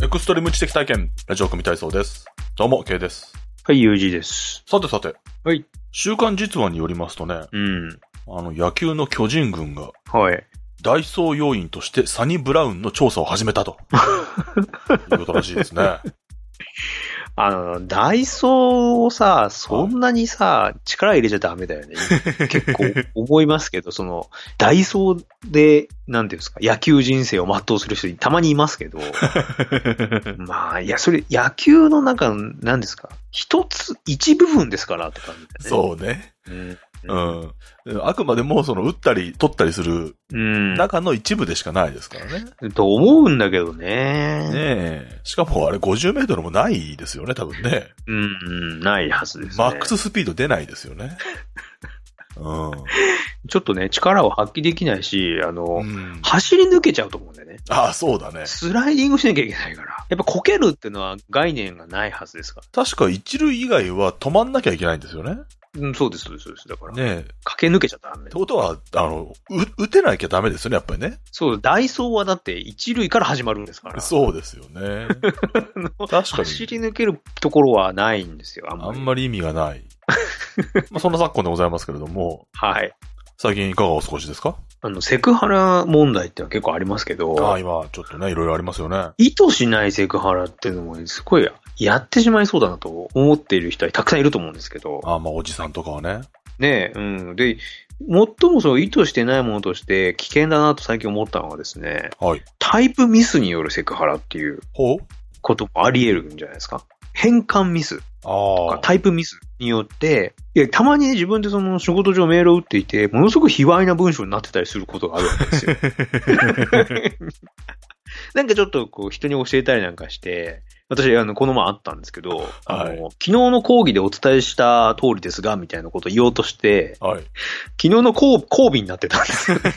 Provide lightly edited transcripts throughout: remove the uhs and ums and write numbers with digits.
エクストリーム知的体験、ラジオ組体操です。どうも、K です。 はい、UG です。 さてさて。 はい。 週刊実話によりますとね。野球の巨人軍が。 はい。 ダイソー要員としてサニブラウンの調査を始めたと。いうことらしいですね。 ダイソーをさ、そんなにさ、力入れちゃダメだよね。結構思いますけど、ダイソーで、なんていうんですか、野球人生を全うする人たまにいますけど、まあ、いや、それ、野球の中、なんですか、一部分ですからって感じだよね。そうね。あくまでも打ったり取ったりする中の一部でしかないですからね。 と思うんだけどね。 ねえ。しかもあれ50メートルもないですよね、多分ね。 ないはずですね。 マックススピード出ないですよね。 ちょっとね、力を発揮できないし、走り抜けちゃうと思うんだよね。 ああ、そうだね。 スライディングしなきゃいけないから。やっぱこけるっていうのは概念がないはずですから。 確か一塁以外は止まんなきゃいけないんですよね。 そうです、そうです。だから。 ね駆け抜けちゃったらダメ。 ってことは、打てなきゃダメですよね、やっぱりね。 そう、ダイソーはだって一塁から始まるんですから。 そうですよね。確かに。 走り抜けるところはないんですよ、 あんまり意味がない。まあそんな昨今でございますけれども。 はい。 最近いかがお過ごしですか？ セクハラ問題ってのは結構ありますけど。 今ちょっとね、いろいろありますよね。 意図しないセクハラっていうのもすごいやってしまいそうだなと思っている人はたくさんいると思うんですけど。 まあおじさんとかはね。 ねえ、で、最も意図してないものとして危険だなと最近思ったのがですね。 はい。 タイプミスによるセクハラっていうこともあり得るんじゃないですか。変換ミスとかタイプミスによって、たまにね、自分で仕事上メールを打っていて、ものすごく卑猥な文章になってたりすることがあるわけですよ。なんかちょっと人に教えたりなんかして、私、この前あったんですけど、昨日の講義でお伝えした通りですが、みたいなことを言おうとして、昨日の交尾になってたんですよね。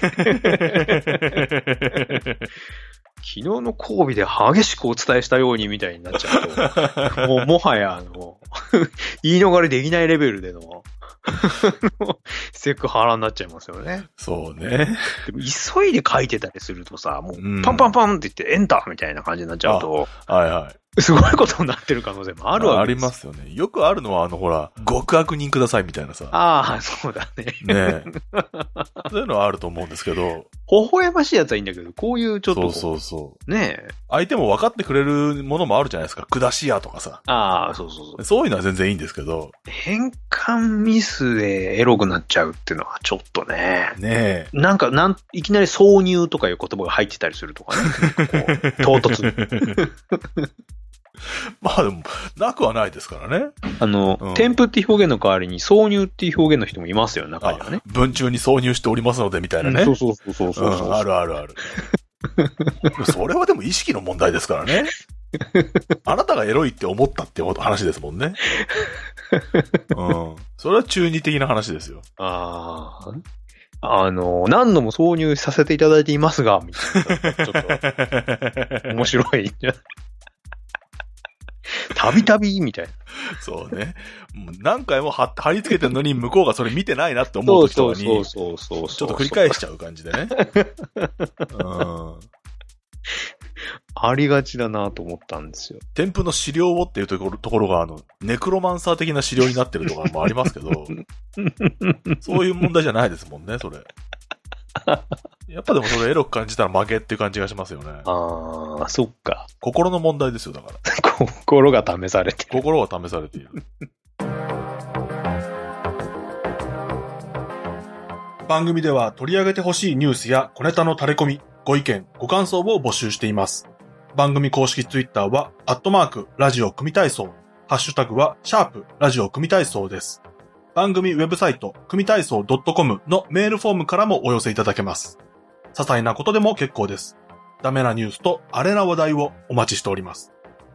昨日の交尾で激しくお伝えしたようにみたいになっちゃうと、もはや言い逃れできないレベルでのセクハラになっちゃいますよね。 そうね。 でも急いで書いてたりするとさ、もうパンパンパンって言ってエンターみたいな感じになっちゃうと、すごいことになってる可能性もあるわけです。 ありますよね。よくあるのは極悪人くださいみたいなさ。 そうだね。 ねえ。そういうのはあると思うんですけど。 微笑ましいやつはいいんだけど、こういうちょっと。 そうねえ。 相手も分かってくれるものもあるじゃないですか。下し屋とかさ。 そう。 そういうのは全然いいんですけど。 変換ミスでエロくなっちゃうっていうのはちょっとね。 ねえ。 いきなり挿入とかいう言葉が入ってたりするとかね。唐突。 まあでも、なくはないですからね。 添付っていう表現の代わりに挿入っていう表現の人もいますよ、中にはね。 文中に挿入しておりますので、みたいなね。 そう。 ある。それはでも意識の問題ですからね。あなたがエロいって思ったって話ですもんね。それは中二的な話ですよ。 何度も挿入させていただいていますが、みたいな。ちょっと、面白いんじゃない？たびたびみたいな。 そうね。何回も貼り付けてるのに向こうがそれ見てないなって思う時とかに、ちょっと繰り返しちゃう感じでね。 ありがちだなと思ったんですよ。 添付の資料をっていうところがネクロマンサー的な資料になってるとかもありますけど、そういう問題じゃないですもんね、それ。やっぱでもそれエロく感じたら負けっていう感じがしますよね。 そっか。 心の問題ですよ、だから。 心が試されてる。 心が試されている。番組では取り上げてほしいニュースや小ネタの垂れ込み、ご意見、ご感想を募集しています。番組公式ツイッターは、ラジオ組体操。ハッシュタグは、ラジオ組体操です。番組ウェブサイト、組体操 .com のメールフォームからもお寄せいただけます。些細なことでも結構です。ダメなニュースとアレな話題をお待ちしております。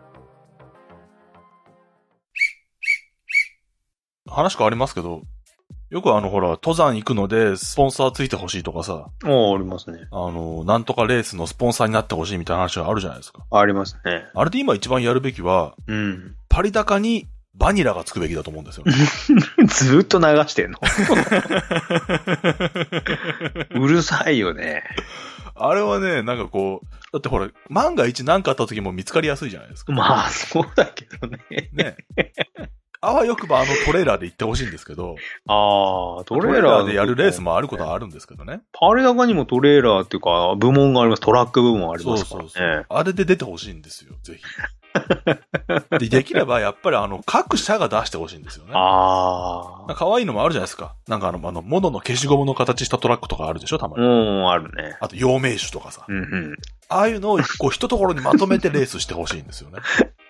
話変わりますけど、よく登山行くのでスポンサーついてほしいとかさ。 ありますね。 なんとかレースのスポンサーになってほしいみたいな話があるじゃないですか。 ありますね。あれで今一番やるべきは、パリ高にバニラがつくべきだと思うんですよ。 ずーっと流してんのうるさいよね。 あれはね、なんかこう、だってほら、万が一何かあった時も見つかりやすいじゃないですか。 まあ、そうだけどね。 ね。あわよくばトレーラーで行ってほしいんですけど。 ああ、 トレーラーでやるレースもあることはあるんですけどね。 パレ高にもトレーラーっていうか、部門があります。トラック部門ありますからね。 そう。あれで出てほしいんですよ、ぜひ。できればやっぱり各社が出してほしいんですよね。 ああ。 可愛いのもあるじゃないですか。なんかモノの消しゴムの形したトラックとかあるでしょ、たまに。 あるね。 あと、陽明酒とかさ。 うんうん。 ああいうのをこう一ところにまとめてレースしてほしいんですよね。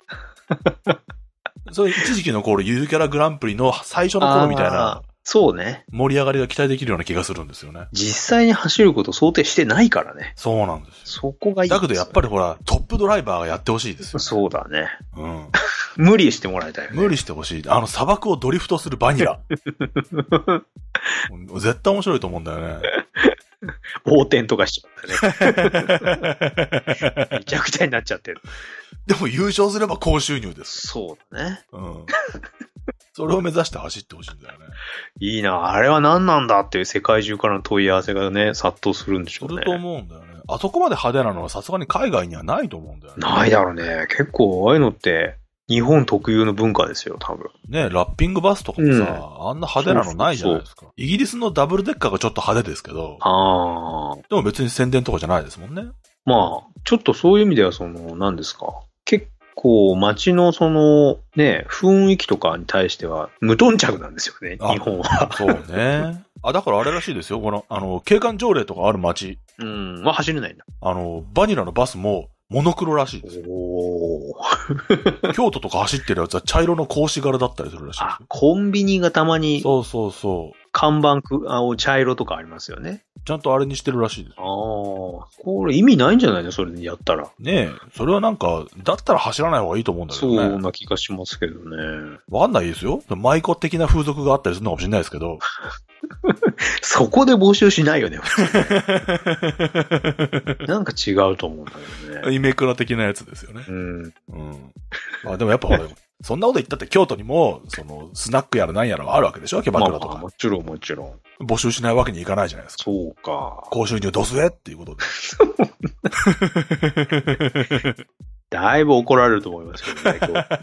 そういう一時期の頃、ゆるキャラグランプリの最初の頃みたいな。 そうね。 盛り上がりが期待できるような気がするんですよね。 実際に走ること想定してないからね。 そうなんですよ。そこがいい。 だけどやっぱりほら、トップドライバーがやってほしいですよ、ね。 そうだね。 うん。 無理してもらいたいよね。 無理してほしい。砂漠をドリフトするバニラ。絶対面白いと思うんだよね。 横転とかしちゃったね。めちゃくちゃになっちゃってる。 でも優勝すれば高収入です。 そうだね。 うん。それを目指して走ってほしいんだよね。 いいな。あれは何なんだっていう世界中からの問い合わせがね、殺到するんでしょうね。 すると思うんだよね。あそこまで派手なのはさすがに海外にはないと思うんだよね。 ないだろうね。結構、ああいうのって、日本特有の文化ですよ、多分。 ね、ラッピングバスとかもさ、あんな派手なのないじゃないですか。イギリスのダブルデッカーがちょっと派手ですけど。でも別に宣伝とかじゃないですもんね。 まあ、ちょっとそういう意味では何ですか。結構街のね、雰囲気とかに対しては無頓着なんですよね、日本は。 そうね。だからあれらしいですよ。景観条例とかある街。 は走れないんだ。 バニラのバスもモノクロらしいですよ。京都とか走ってるやつは茶色の格子柄だったりするらしいですよ。 コンビニがたまに。 そう。 看板茶色とかありますよね。 ちゃんとあれにしてるらしいです。 これ意味ないんじゃないのそれでやったら。 ねえ。それはなんか、だったら走らない方がいいと思うんだけどね。 そうな気がしますけどね。 わかんないですよ。舞妓的な風俗があったりするのかもしれないですけど。 そこで募集しないよね。なんか違うと思うんだよね。 イメクラ的なやつですよね。でもやっぱほら、そんなこと言ったって京都にも、スナックやら何やらはあるわけでしょ、キャバクラとか。 もちろん。 募集しないわけにいかないじゃないですか。 そうか。 高収入どすえっていうことで。 だいぶ怒られると思いますけどね、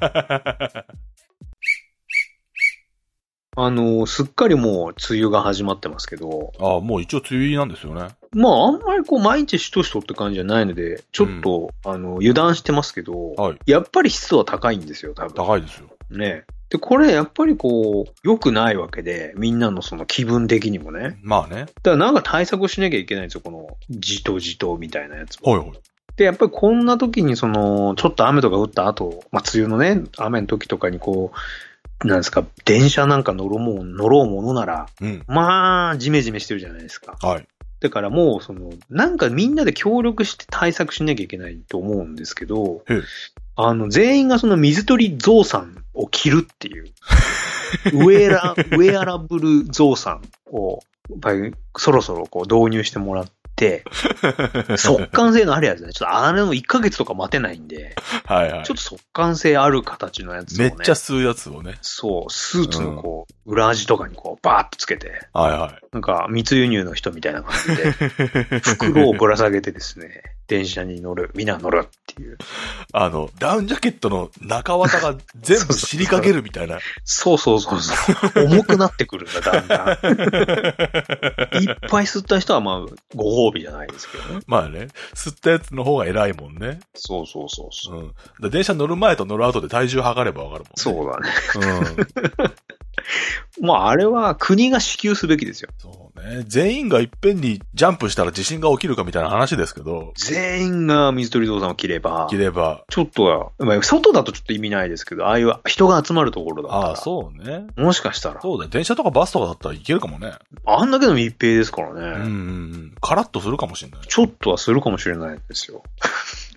今日。すっかりもう梅雨が始まってますけど。 もう一応梅雨入りなんですよね。 まあ、あんまり毎日しとしとって感じじゃないので、ちょっと、油断してますけど、やっぱり湿度は高いんですよ、多分。 高いですよ。 ね。で、これやっぱり良くないわけで、みんなの気分的にもね。 まあね。 だからなんか対策しなきゃいけないんですよ、この、じとじとみたいなやつも。で、やっぱりこんな時にちょっと雨とか降った後、梅雨のね、雨の時とかになんですか、電車なんか乗ろうものなら、まあ、ジメジメしてるじゃないですか。だからもう、なんかみんなで協力して対策しなきゃいけないと思うんですけど、全員が水鳥ゾウさんを着るっていう、ウェアラブルゾウさんを、やっぱりそろそろ導入してもらって、速乾性のあるやつね。ちょっとあれの1ヶ月とか待てないんで、ちょっと速乾性ある形のやつをね。 めっちゃ吸うやつをね。 そう、スーツの裏地とかにバーッとつけて、なんか密輸入の人みたいな感じで、袋をぶら下げてですね、電車にみんな乗るっていう。 ダウンジャケットの中綿が全部尻かけるみたいな。 そう。重くなってくるんだ、だんだん。いっぱい吸った人はまあ、ご褒美じゃないですけどね。 まあね、吸ったやつの方が偉いもんね。 そう。 電車乗る前と乗る後で体重測ればわかるもんね。 そうだね。まあ、あれは国が支給すべきですよ。 そうね。全員がいっぺんにジャンプしたら地震が起きるかみたいな話ですけど。 全員が水鳥ゾウさんを着れば。ちょっとは、外だとちょっと意味ないですけど、ああいう人が集まるところだったら。 そうね。 もしかしたら。 そうだよ。電車とかバスとかだったらいけるかもね。 あんだけの密閉ですからね。 カラッとするかもしれない。 ちょっとはするかもしれないですよ。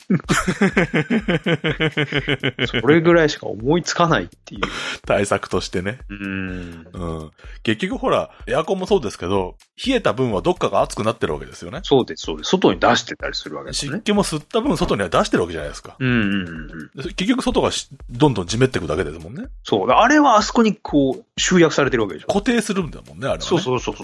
それぐらいしか思いつかないっていう。 対策としてね。結局ほら、エアコンもそうですけど、冷えた分はどっかが熱くなってるわけですよね。 そうです、そうです。外に出してたりするわけですね。 湿気も吸った分外には出してるわけじゃないですか。結局外がどんどん湿っていくだけですもんね。 そう。あれはあそこにこう、集約されてるわけでしょ。 固定するんだもんね、あれは、ね。 そう。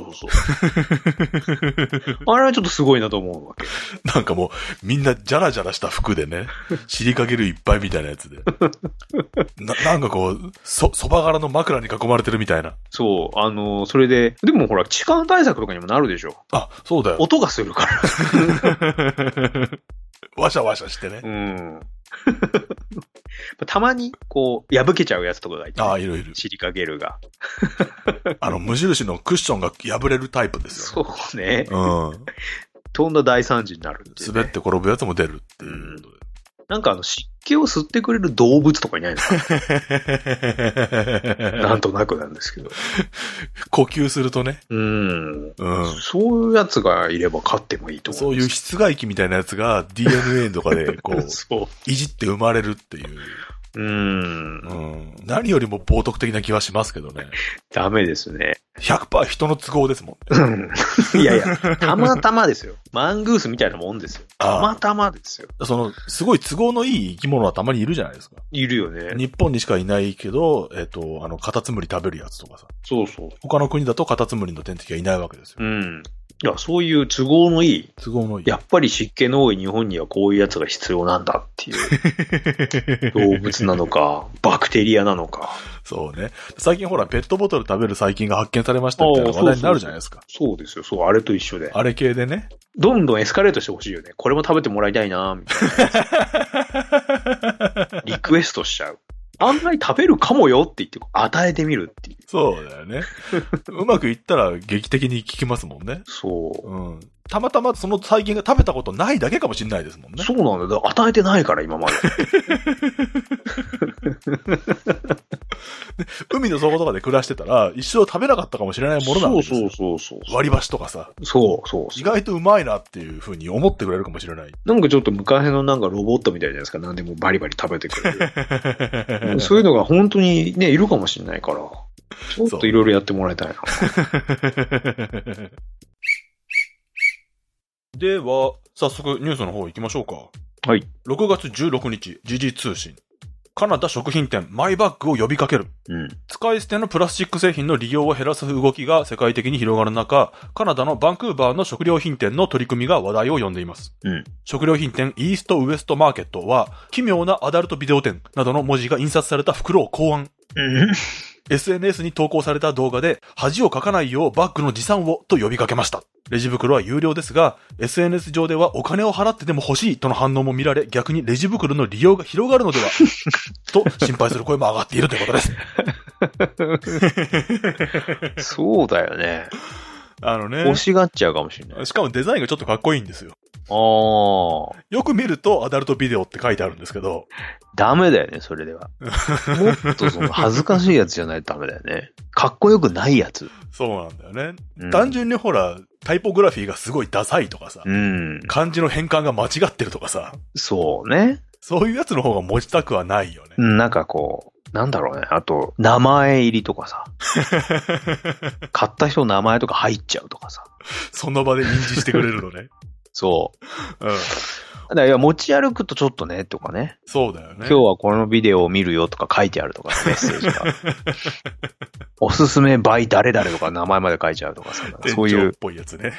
あれはちょっとすごいなと思うわけ。 なんかもう、みんなジャラジャラした服でね、尻かけるいっぱいみたいなやつで。なんかこう、そば柄の枕に囲まれてるみたいな。 そう。それで、でもほら、痴漢対策とかにもなるでしょ。 あ、そうだよ。 音がするから。 ワシャワシャしてね。 たまに、こう、破けちゃうやつとかがいて、ね。 ああ、いる。 シリカゲルが。 無印のクッションが破れるタイプですよ、ね。 そうね。とんだ大惨事になるんで、ね。 滑って転ぶやつも出るっていうことで。 なんか湿気を吸ってくれる動物とかいないのかな。なんとなくなんですけど。 呼吸するとね。 そういうやつがいれば飼ってもいいと思う。 そういう室外機みたいなやつが DNA とかでこう、いじって生まれるっていう。何よりも冒涜的な気はしますけどね。 ダメですね。 100% 人の都合ですもんね。いやいや、たまたまですよ。マングースみたいなもんですよ。たまたまですよ。 すごい都合のいい生き物はたまにいるじゃないですか。 いるよね。 日本にしかいないけど、カタツムリ食べるやつとかさ。 そう。 他の国だとカタツムリの天敵がいないわけですよ。 いや、そういう都合のいい。やっぱり湿気の多い日本にはこういうやつが必要なんだっていう。動物なのか、バクテリアなのか。 そうね。最近ほら、ペットボトル食べる細菌が発見されましたみたいな話題になるじゃないですか。 そうですよ。あれと一緒で。 あれ系でね。 どんどんエスカレートしてほしいよね。これも食べてもらいたいなみたいな。リクエストしちゃう。案外食べるかもよって言って与えてみるっていう。 そうだよね。うまくいったら劇的に効きますもんね。 そう。 たまたまその細菌が食べたことないだけかもしれないですもんね。 そうなんだよ。与えてないから今まで。 海の底とかで暮らしてたら一生食べなかったかもしれないものなんですよ。 そう。 割り箸とかさ。 そう。 意外とうまいなっていう風に思ってくれるかもしれない。 なんかちょっと昔のなんかロボットみたいじゃないですか。何でもバリバリ食べてくれる。そういうのが本当にね、いるかもしれないから。ちょっといろいろやってもらいたいな。 では、早速ニュースの方行きましょうか。 はい。 6月16日、時事通信。カナダ食品店、マイバッグを呼びかける。使い捨てのプラスチック製品の利用を減らす動きが世界的に広がる中、カナダのバンクーバーの食料品店の取り組みが話題を呼んでいます。食料品店イーストウエストマーケットは、奇妙なアダルトビデオ店などの文字が印刷された袋を考案。SNS に投稿された動画で、恥をかかないようバッグの持参をと呼びかけました。レジ袋は有料ですが、SNS 上ではお金を払ってでも欲しいとの反応も見られ、逆にレジ袋の利用が広がるのではと心配する声も上がっているということです。 そうだよね。欲しがっちゃうかもしれない。 しかもデザインがちょっとかっこいいんですよ。 よく見るとアダルトビデオって書いてあるんですけど。 ダメだよね、それでは。もっと恥ずかしいやつじゃないとダメだよね。かっこよくないやつ。 そうなんだよね。単純にほら、タイポグラフィーがすごいダサいとかさ。漢字の変換が間違ってるとかさ。 そうね。 そういうやつの方が持ちたくはないよね。 なんかこう、なんだろうね。あと、名前入りとかさ。買った人の名前とか入っちゃうとかさ。 その場で印字してくれるのね。 そう。だから持ち歩くとちょっとね、とかね。 そうだよね。 今日はこのビデオを見るよとか書いてあるとか、メッセージが。おすすめバイ誰々とか名前まで書いちゃうとかさ。そういう。 店長っぽいやつね。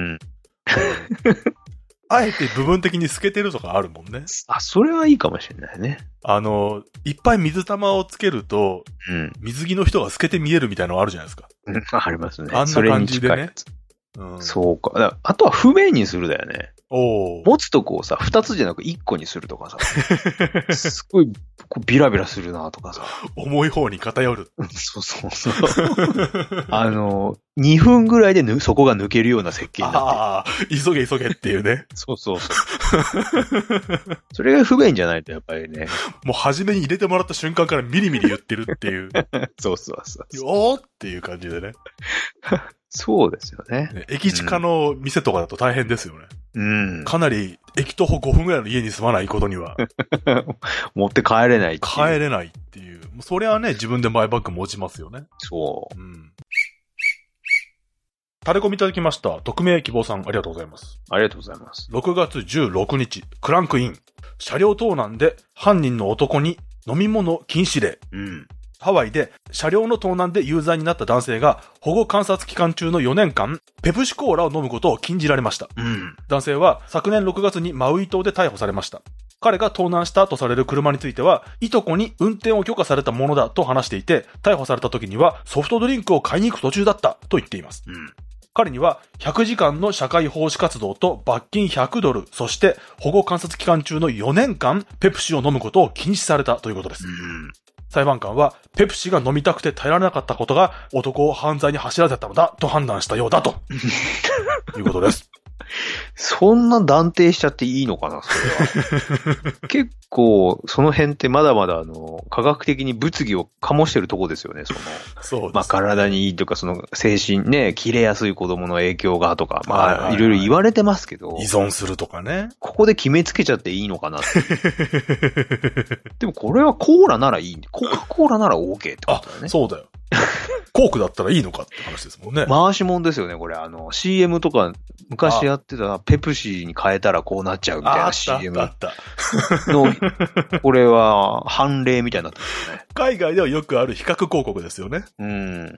あえて部分的に透けてるとかあるもんね。 それはいいかもしれないね。 いっぱい水玉をつけると、水着の人が透けて見えるみたいなのあるじゃないですか。 ありますね。 あんな感じでね。 そうか。あとは不便にするだよね。 持つとこをさ、2つじゃなく1個にするとかさ。すごいビラビラするなとかさ。 重い方に偏る。 そう。2分ぐらいでそこが抜けるような設計になってる。 急げっていうね。 そう。それが不便じゃないとやっぱりね。 もう初めに入れてもらった瞬間からミリミリ言ってるっていう。 そう。 よーっていう感じでね。 そうですよね。 駅近の店とかだと大変ですよね。 うん。 かなり駅徒歩5分ぐらいの家に住まないことには。 持って帰れないっていう。 帰れないっていう。それはね、自分でマイバッグ持ちますよね。 そう。 うん。タレコミいただきました。匿名希望さん、ありがとうございます。 ありがとうございます。 6月16日、クランクイン。車両盗難で犯人の男に飲み物禁止令。 うん。 ハワイで車両の盗難で有罪になった男性が保護観察期間中の4年間、ペプシコーラを飲むことを禁じられました。 うん。 男性は昨年6月にマウイ島で逮捕されました。彼が盗難したとされる車については、いとこに運転を許可されたものだと話していて、逮捕された時にはソフトドリンクを買いに行く途中だったと言っています。 うん。 彼には100時間の社会奉仕活動と罰金$100、そして保護観察期間中の4年間ペプシを飲むことを禁止されたということです。 うん。 裁判官はペプシが飲みたくて耐えられなかったことが男を犯罪に走らせたのだと判断したようだということです。 そんな断定しちゃっていいのかな、それは。結構、その辺ってまだまだ科学的に物議を醸してるとこですよね、 そうです。 まあ体にいいとか、精神ね、切れやすい子供の影響がとか、まあいろいろ言われてますけど。 依存するとかね。 ここで決めつけちゃっていいのかなって。でもこれはコーラならいい。コカ・コーラなら OK ってことだよね。 そうだよ。コークだったらいいのかって話ですもんね。 回しもんですよね、これ。CM とか、昔やってたペプシに変えたらこうなっちゃうみたいな CM あったの、これは判例みたいになってますね。 海外ではよくある比較広告ですよね。 うん。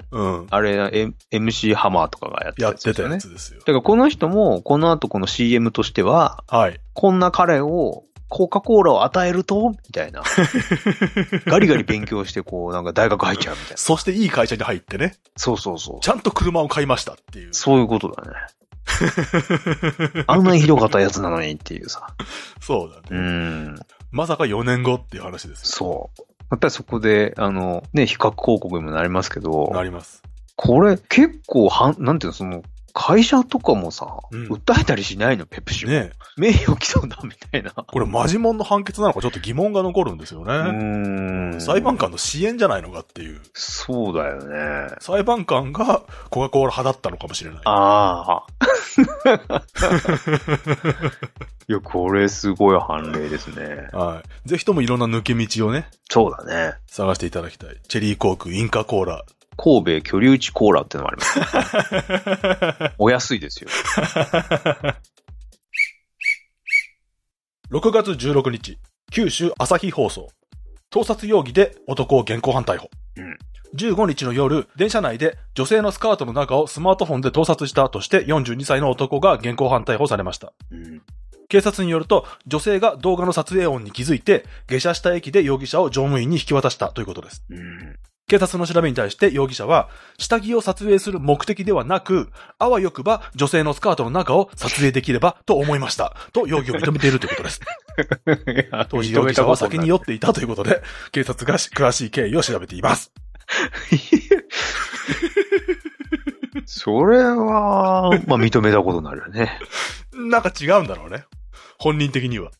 うん。 あれ、MC ハマーとかがやってたやつですよね。 やってたやつですよ。 だからこの人も、この後この CM としては、 はい。 こんな彼を、コカ・コーラを与えるとみたいな。ガリガリ勉強して、なんか大学入っちゃうみたいな。 そしていい会社に入ってね。 そうそうそう。 ちゃんと車を買いましたっていう。 そういうことだね。あんなにひどかったやつなのにっていうさ。 そうだね。まさか4年後っていう話ですよ。 そう。やっぱりそこで、ね、比較広告にもなりますけど。 なります。 これ結構なんていうの、会社とかもさ、訴えたりしないの、ペプシも。ね。名誉毀損だみたいな。 これマジモンの判決なのかちょっと疑問が残るんですよね。裁判官の支援じゃないのかっていう。 そうだよね。 裁判官がコカ・コーラ派だったのかもしれない。 ああ。いや、これすごい判例ですね。 はい。ぜひともいろんな抜け道をね。 そうだね。 探していただきたい。チェリーコーク、インカコーラ。 神戸居留地コーラってのもあります。お安いですよ。 6月16日、九州朝日放送。盗撮容疑で男を現行犯逮捕。15日の夜、電車内で女性のスカートの中をスマートフォンで盗撮したとして42歳の男が現行犯逮捕されました。警察によると、女性が動画の撮影音に気づいて、下車した駅で容疑者を乗務員に引き渡したということです。警察の調べに対して容疑者は、下着を撮影する目的ではなく、あわよくば女性のスカートの中を撮影できればと思いました。と容疑を認めているということです。当時容疑者は先に酔っていたということで、警察が詳しい経緯を調べています。 それは、まあ認めたことになるよね。 なんか違うんだろうね。本人的には。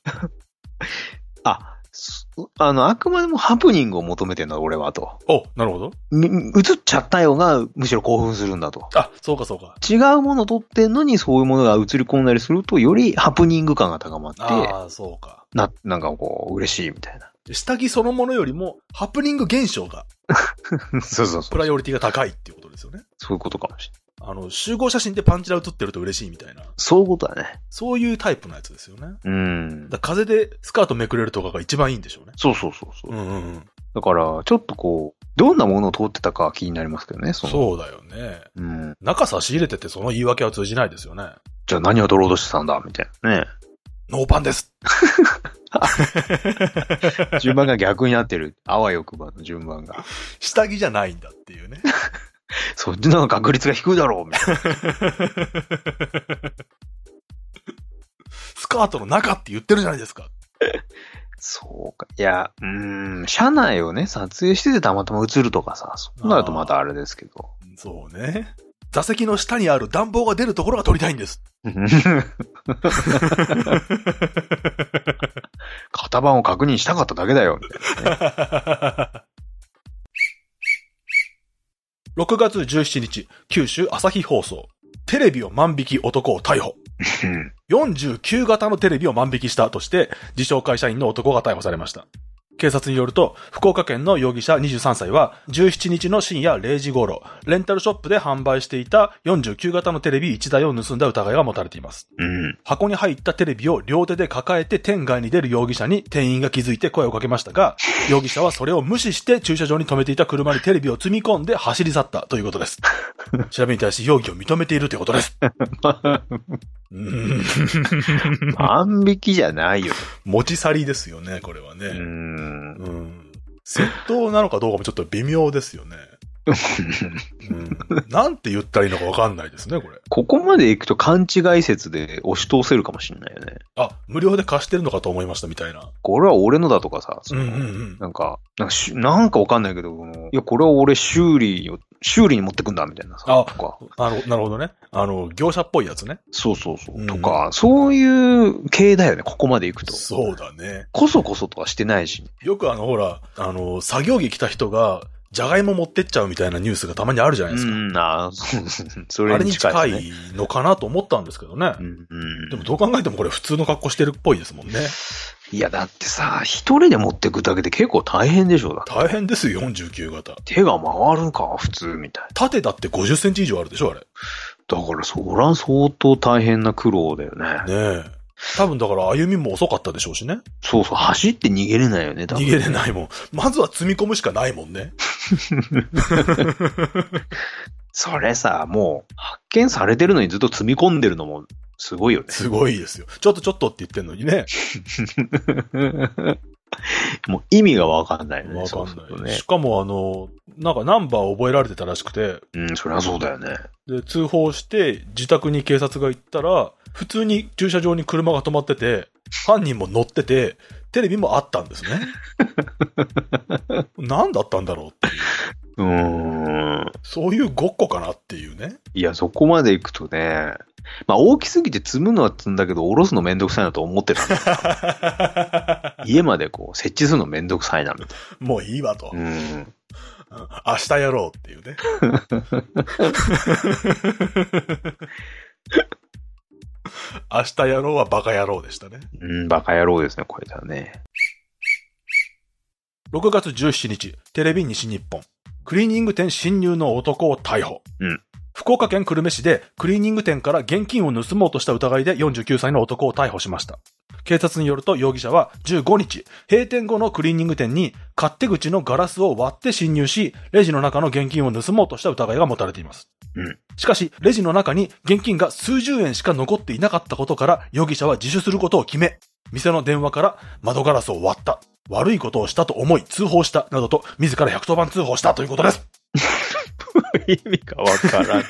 あくまでもハプニングを求めてんだ、俺はと。 お、なるほど。 映っちゃったよが、むしろ興奮するんだと。 あ、そうかそうか。 違うものを撮ってんのに、そういうものが映り込んだりすると、よりハプニング感が高まって。 ああ、そうか。 なんか嬉しいみたいな。 下着そのものよりも、ハプニング現象が。 そう。 プライオリティが高いっていうことですよね。 そういうことかもしれない。 集合写真でパンチラ写ってると嬉しいみたいな。 そういうことだね。 そういうタイプのやつですよね。風でスカートめくれるとかが一番いいんでしょうね。 そう。だから、ちょっとどんなものを通ってたか気になりますけどね。 そうだよね。中差し入れててその言い訳は通じないですよね。 じゃあ何を取ろうとしてたんだみたいなね。 ノーパンです。 順番が逆になってる。あわよくばの順番が。 下着じゃないんだっていうね。 そっちの確率が低いだろうみたいな。 スカートの中って言ってるじゃないですか。 そうか。いや、車内をね、撮影しててたまたま映るとかさ、そうなるとまたあれですけど。 そうね。座席の下にある暖房が出るところが撮りたいんです。 型番を確認したかっただけだよ、みたいなね。 6月17日、九州朝日放送。テレビを万引き男を逮捕。49型のテレビを万引きしたとして、自称会社員の男が逮捕されました。警察によると、福岡県の容疑者23歳は、17日の深夜0時頃、レンタルショップで販売していた49型のテレビ1台を盗んだ疑いが持たれています。箱に入ったテレビを両手で抱えて店外に出る容疑者に店員が気づいて声をかけましたが、容疑者はそれを無視して駐車場に止めていた車にテレビを積み込んで走り去ったということです。調べに対し容疑を認めているということです。 万引きじゃないよ。 持ち去りですよね、これはね。窃盗なのかどうかもちょっと微妙ですよね。なんて言ったらいいのか分かんないですね、これ。 ここまで行くと勘違い説で押し通せるかもしれないよね。 あ、無料で貸してるのかと思いましたみたいな。 これは俺のだとかさ、なんか分かんないけど、いや、これは俺修理に持ってくんだみたいなさ。 なるほどね。業者っぽいやつね。 そう。とか、そういう系だよね、ここまで行くと。 そうだね。 こそこそとはしてないし。 よくほら、作業着着た人が、じゃがいも持ってっちゃうみたいなニュースがたまにあるじゃないですか。それに近いのかなと思ったんですけどね。でもどう考えてもこれ普通の格好してるっぽいですもんね。 いや、だってさ、一人で持ってくだけで結構大変でしょ。 大変ですよ、49型。 手が回るか、普通みたいな。 縦だって50センチ以上あるでしょ、あれ。 だからそら相当大変な苦労だよね。 ねえ。多分だから歩みも遅かったでしょうしね。 そう、走って逃げれないよね、多分。 逃げれないもん。まずは積み込むしかないもんね。 それさ、もう発見されてるのにずっと積み込んでるのもすごいよね。 すごいですよ。ちょっとって言ってんのにね。 もう意味がわかんないよね。 わかんないね。しかもなんかナンバーを覚えられてたらしくて。 そりゃそうだよね。 で、通報して自宅に警察が行ったら、普通に駐車場に車が止まってて、犯人も乗ってて、テレビもあったんですね。何だったんだろうっていう。そういうごっこかなっていうね。 いや、そこまで行くとね、まあ大きすぎて積むのは積んだけど、下ろすのめんどくさいなと思ってたんだ。家までこう、設置するのめんどくさいなみたいな。もういいわと。明日やろうっていうね。明日やろうはバカ野郎でしたね。 バカ野郎ですね、これだね。 6月17日、テレビ西日本。クリーニング店侵入の男を逮捕。福岡県久留米市でクリーニング店から現金を盗もうとした疑いで49歳の男を逮捕しました。警察によると容疑者は15日、閉店後のクリーニング店に勝手口のガラスを割って侵入し、レジの中の現金を盗もうとした疑いが持たれています。しかし、レジの中に現金が数十円しか残っていなかったことから、容疑者は自首することを決め、店の電話から窓ガラスを割った、悪いことをしたと思い通報したなどと自ら110番通報したということです。 意味がわからない。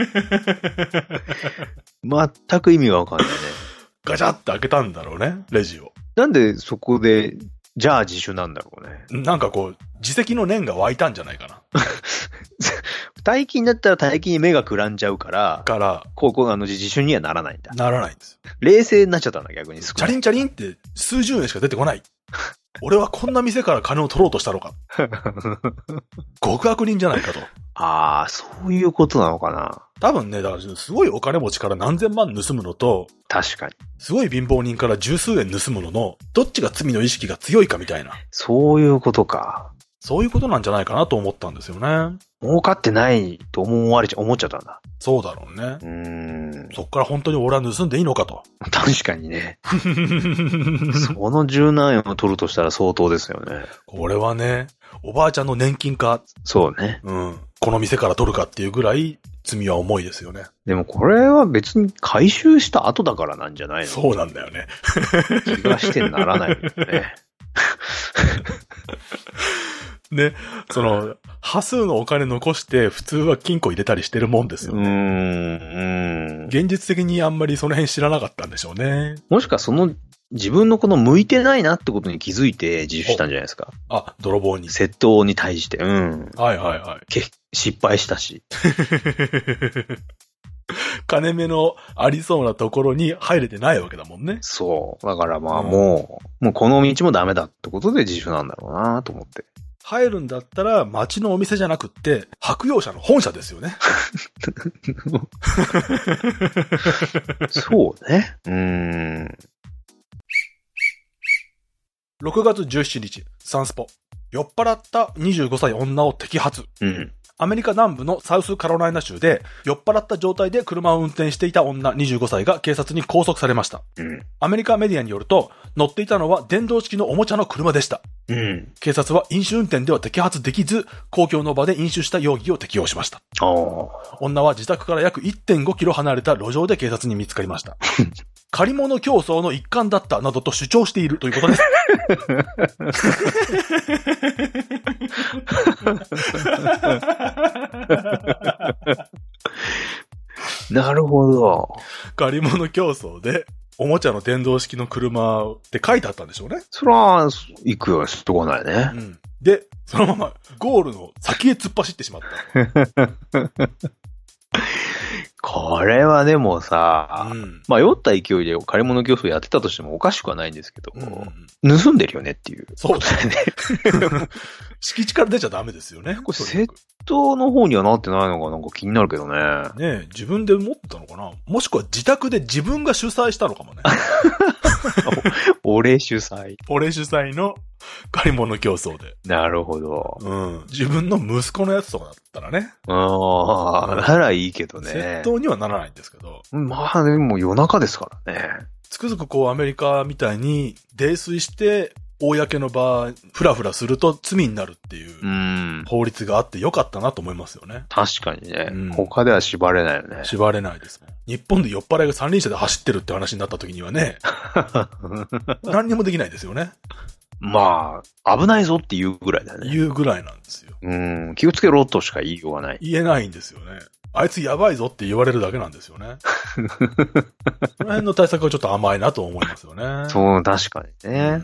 全く意味がわかんないね。 ガチャって開けたんだろうね、レジを。 なんでそこで、じゃあ自首なんだろうね。 なんかこう、自責の念が湧いたんじゃないかな。 大金だったら大金に目がくらんじゃうから、ここ自首にはならないんだ。 ならないんです。 冷静になっちゃったんだ、逆に。チャリンチャリンって数十円しか出てこない。俺はこんな店から金を取ろうとしたのか。極悪人じゃないかと。 ああ、そういうことなのかな。 多分ね、だからすごいお金持ちから何千万盗むのと、 確かに。すごい貧乏人から十数円盗むのの、どっちが罪の意識が強いかみたいな。 そういうことか。 そういうことなんじゃないかなと思ったんですよね。 儲かってないと思っちゃったんだ。 そうだろうね。そっから本当に俺は盗んでいいのかと。 確かにね。その十何円を取るとしたら相当ですよね。 これはね、おばあちゃんの年金か。 そうね。 この店から取るかっていうぐらい罪は重いですよね。 でもこれは別に回収した後だからなんじゃないの？ そうなんだよね。 気がしてならないよね。 ね、端数のお金残して普通は金庫入れたりしてるもんですよね。現実的にあんまりその辺知らなかったんでしょうね。 もしくは自分の向いてないなってことに気づいて自首したんじゃないですか。 あ、泥棒に。 窃盗に対して。 はい。 失敗したし。 金目のありそうなところに入れてないわけだもんね。 そう。だからもうこの道もダメだってことで自首なんだろうなと思って。 入るんだったら町のお店じゃなくって白洋舎の本社ですよね。 そうね。 6月17日、サンスポ。酔っ払った25歳女を摘発。アメリカ南部のサウスカロライナ州で酔っ払った状態で車を運転していた女25歳が警察に拘束されました。アメリカメディアによると、乗っていたのは電動式のおもちゃの車でした。警察は飲酒運転では摘発できず、公共の場で飲酒した容疑を適用しました。女は自宅から約 1.5 キロ離れた路上で警察に見つかりました。借り物競争の一環だったなどと主張しているということです。 なるほど。 借り物競争でおもちゃの電動式の車って書いてあったんでしょうね。 そら、行くよ、しとこないね。 で、そのままゴールの先へ突っ走ってしまった。 これはでもさ、まあ酔った勢いで借り物競争やってたとしてもおかしくはないんですけど、盗んでるよねっていう。 そうだね。敷地から出ちゃダメですよね。 これ窃盗の方にはなってないのかなんか気になるけどね。 ねえ、自分で持ったのかな、もしくは自宅で自分が主催したのかもね。 俺主催。 俺主催の借り物競争で。 なるほど。 自分の息子のやつとかだったらね。 ならいいけどね。 窃盗にはならないんですけど。 まあでも夜中ですからね。 つくづくこうアメリカみたいに泥酔して公の場フラフラすると罪になるっていう法律があってよかったなと思いますよね。 確かにね。他では縛れないよね。 縛れないですもん。日本で酔っ払いが三輪車で走ってるって話になった時にはね、何にもできないですよね。 まあ、危ないぞって言うぐらいだね。 言うぐらいなんですよ。 気をつけろとしか言いようがない。 言えないんですよね。あいつやばいぞって言われるだけなんですよね。この辺の対策はちょっと甘いなと思いますよね。 そう、確かにね。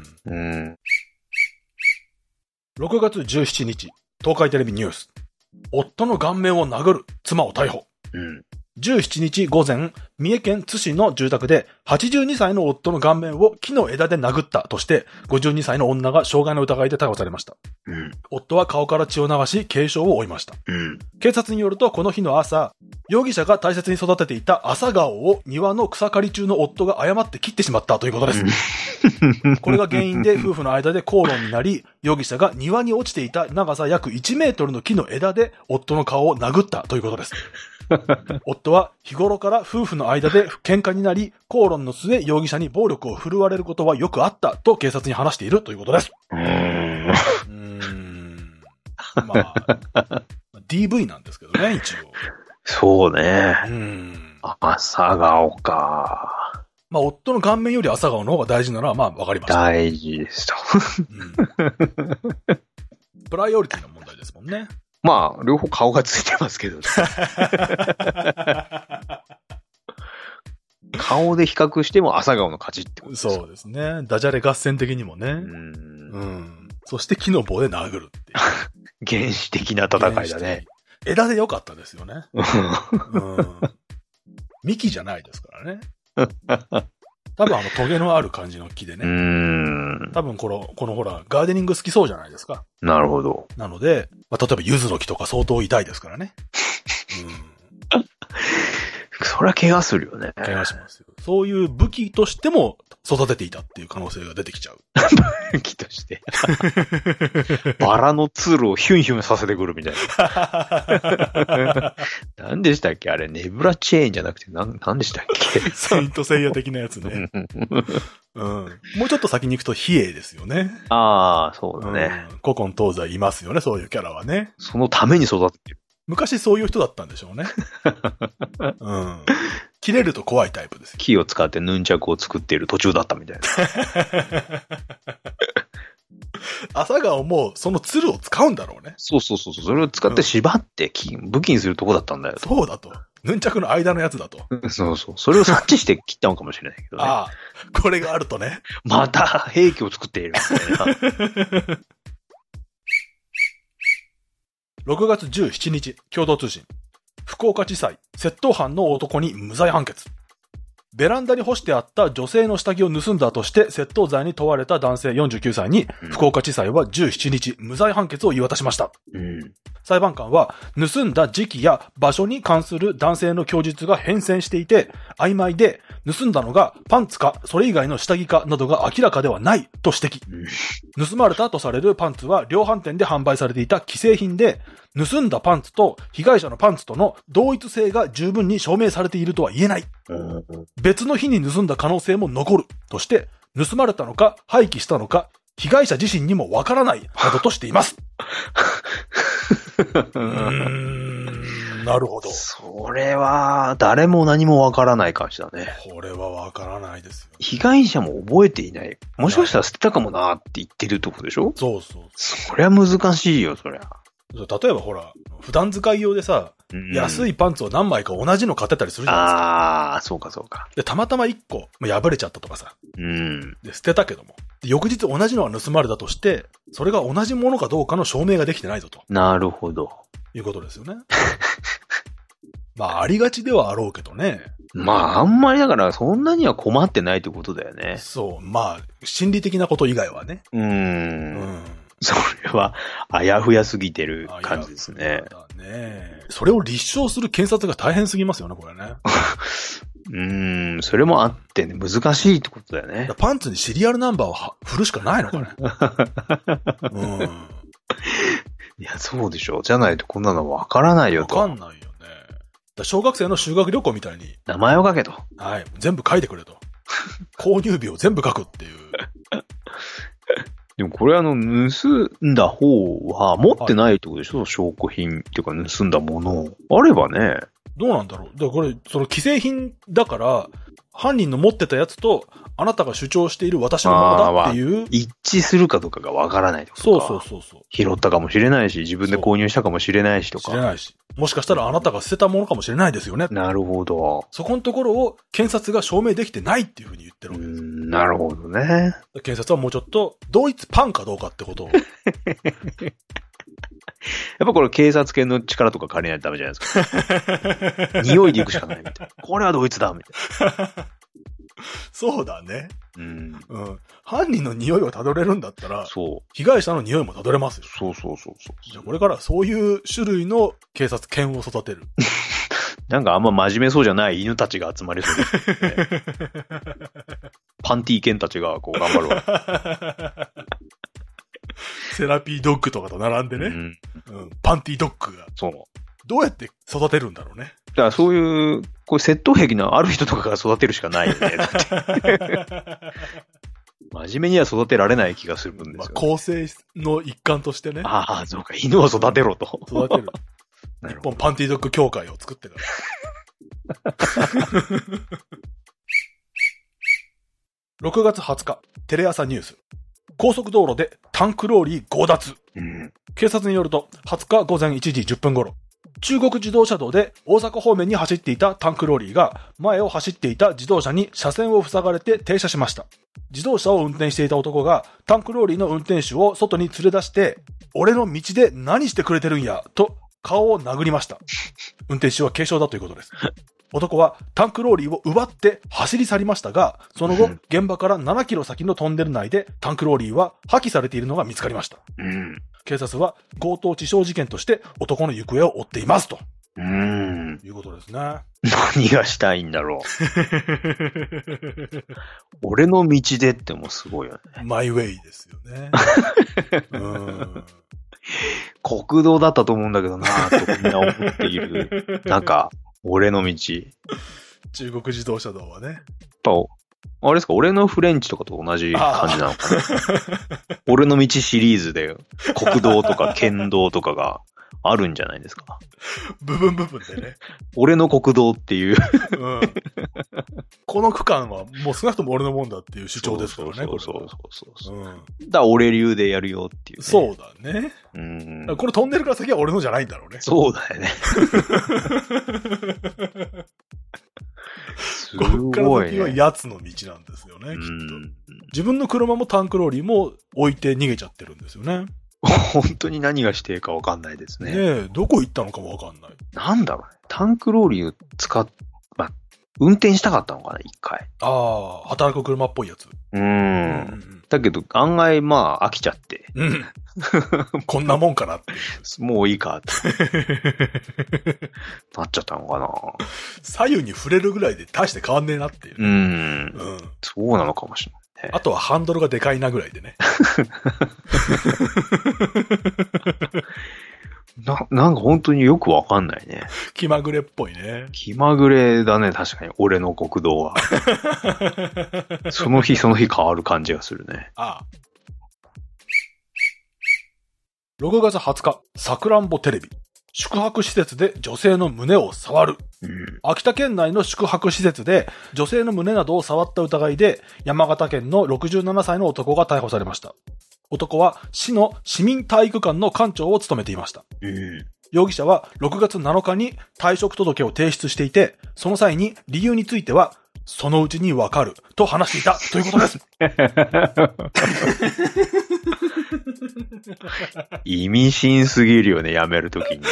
6月17日、東海テレビニュース。夫の顔面を殴る、妻を逮捕。17日午前、三重県津市の住宅で82歳の夫の顔面を木の枝で殴ったとして、52歳の女が傷害の疑いで逮捕されました。夫は顔から血を流し、軽傷を負いました。警察によると、この日の朝、容疑者が大切に育てていた朝顔を庭の草刈り中の夫が誤って切ってしまったということです。これが原因で夫婦の間で口論になり、容疑者が庭に落ちていた長さ約1メートルの木の枝で夫の顔を殴ったということです。夫は日頃から夫婦の間で喧嘩になり、口論の末容疑者に暴力を振るわれることはよくあったと警察に話しているということです。まあ、DV なんですけどね、一応。 そうね。朝顔か。 まあ、夫の顔面より朝顔の方が大事なのはまあわかりました。 大事ですと。 プライオリティの問題ですもんね。 まあ、両方顔がついてますけどね。顔で比較しても朝顔の勝ちってことですか。 そうですね。ダジャレ合戦的にもね。そして木の棒で殴るっていう。 原始的な戦いだね。 枝でよかったですよね。幹じゃないですからね。多分トゲのある感じの木でね。多分このほら、ガーデニング好きそうじゃないですか。 なるほど。 なので、まあ、例えば柚子の木とか相当痛いですからね。 そりゃ怪我するよね。 怪我しますよ。そういう武器としても育てていたっていう可能性が出てきちゃう。 武器として。バラのツールをヒュンヒュンさせてくるみたいな。何でしたっけあれ、ネブラチェーンじゃなくて何でしたっけサイントセイヤ的なやつね。もうちょっと先に行くと比叡ですよね。 ああ、そうだね。 古今東西いますよね、そういうキャラはね。 そのために育ててる。 昔そういう人だったんでしょうね。切れると怖いタイプです。 木を使ってヌンチャクを作っている途中だったみたいな。 朝顔もそのツルを使うんだろうね。 そう。それを使って縛って武器にするとこだったんだよ。 そうだと。ヌンチャクの間のやつだと。 そう。それを察知して切ったのかもしれないけどね。 ああ、これがあるとね。 また兵器を作っているみたいな。 6月17日、共同通信。福岡地裁、窃盗犯の男に無罪判決。 ベランダに干してあった女性の下着を盗んだとして窃盗罪に問われた男性49歳に、福岡地裁は17日、無罪判決を言い渡しました。裁判官は、盗んだ時期や場所に関する男性の供述が変遷していて、曖昧で、盗んだのがパンツか、それ以外の下着かなどが明らかではないと指摘。盗まれたとされるパンツは量販店で販売されていた既製品で、盗んだパンツと被害者のパンツとの同一性が十分に証明されているとは言えない。別の日に盗んだ可能性も残るとして、盗まれたのか廃棄したのか、被害者自身にもわからないなどとしています。なるほど。 それは、誰も何もわからない感じだね。 これはわからないですよ。 被害者も覚えていない。もしかしたら捨てたかもなって言ってるってことでしょ？ そうそう。 そりゃ難しいよ、そりゃ。 例えばほら、普段使い用でさ、安いパンツを何枚か同じの買ってたりするじゃないですか。 ああ、そうかそうか。 で、たまたま1個、破れちゃったとかさ。で、捨てたけども。で、翌日同じのが盗まれたとして、それが同じものかどうかの証明ができてないぞと。 なるほど。 いうことですよね。まあ、ありがちではあろうけどね。 まあ、あんまりだからそんなには困ってないってことだよね。 そう。まあ、心理的なこと以外はね。 それは、あやふやすぎてる感じですね。 だね。それを立証する検察が大変すぎますよね、これね。 それもあってね、難しいってことだよね。 パンツにシリアルナンバーを振るしかないのかね。 いや、そうでしょ。じゃないとこんなのわからないよと。 わかんないよね。小学生の修学旅行みたいに。 名前を書けと。 はい。全部書いてくれと。購入日を全部書くっていう。 でもこれ盗んだ方は持ってないってことでしょ、証拠品っていうか盗んだもの。あればね。 どうなんだろう。だからこれ、その既製品だから、犯人の持ってたやつと、あなたが主張している私のものだっていう。 一致するかどうかがわからないってことか。 そう。 拾ったかもしれないし、自分で購入したかもしれないしとか。 知れないし。もしかしたらあなたが捨てたものかもしれないですよね。 なるほど。 そこのところを検察が証明できてないっていうふうに言ってるわけです。 なるほどね。 検察はもうちょっと、同一パンかどうかってことを。 やっぱこれ警察犬の力とか借りないとダメじゃないですか。匂いで行くしかないみたいな。これは同一だみたいな。 そうだね。犯人の匂いをたどれるんだったら、 そう。 被害者の匂いもたどれますよ。 そう。 じゃあこれからそういう種類の警察犬を育てる。 なんかあんま真面目そうじゃない犬たちが集まりそうですね。パンティー犬たちがこう頑張るわ。 セラピードッグとかと並んでね。パンティードッグが。 そう。 どうやって育てるんだろうね。 だからそういう、こう窃盗癖のある人とかが育てるしかないよね。真面目には育てられない気がするんですよ、ね。 構成の一環としてね。 ああ、そうか。犬を育てろと。 育てる。日本パンティードッグ協会を作ってから。6月20日、テレ朝ニュース。高速道路でタンクローリー強奪。警察によると、20日午前1時10分頃、中国自動車道で大阪方面に走っていたタンクローリーが前を走っていた自動車に車線を塞がれて停車しました。自動車を運転していた男がタンクローリーの運転手を外に連れ出して、俺の道で何してくれてるんや、と顔を殴りました。運転手は軽傷だということです。男はタンクローリーを奪って走り去りましたが、その後、現場から7キロ先のトンネル内でタンクローリーは破棄されているのが見つかりました。警察は強盗致傷事件として男の行方を追っていますと。いうことですね。 何がしたいんだろう。俺の道でってもすごいよね。 マイウェイですよね。 国道だったと思うんだけどなぁとみんな思っている。なんか、俺の道。 中国自動車道はね。 やっぱ、あれですか、俺のフレンチとかと同じ感じなのかな。俺の道シリーズで国道とか県道とかがあるんじゃないですか。 部分でね。 俺の国道っていう、 この区間はもう少なくとも俺のもんだっていう主張ですからね。 そう。だから俺流でやるよっていう、ね。 そうだね。このトンネルから先は俺のじゃないんだろうね。 そうだよね。 こっから先は奴の道なんですよね、きっと。自分の車もタンクローリーも置いて逃げちゃってるんですよね。 本当に何がしていいか分かんないですね。 ねえ、どこ行ったのかも分かんない。 なんだろうね。タンクローリーを運転したかったのかな、一回。 ああ、働く車っぽいやつ。 だけど、案外まあ飽きちゃって。 うん。こんなもんかなって。 もういいかって。なっちゃったのかな。 左右に触れるぐらいで大して変わんねえなっていう。 そうなのかもしれない。 あとはハンドルがでかいなぐらいでね。 なんか本当によくわかんないね。 気まぐれっぽいね。 気まぐれだね、確かに。俺の国道は。その日その日変わる感じがするね。 ああ。6月20日、さくらんぼテレビ。宿泊施設で女性の胸を触る。秋田県内の宿泊施設で女性の胸などを触った疑いで山形県の67歳の男が逮捕されました。男は市の市民体育館の館長を務めていました。容疑者は6月7日に退職届を提出していて、その際に理由については、そのうちにわかると話していたということです。 意味深すぎるよね、辞めるときに。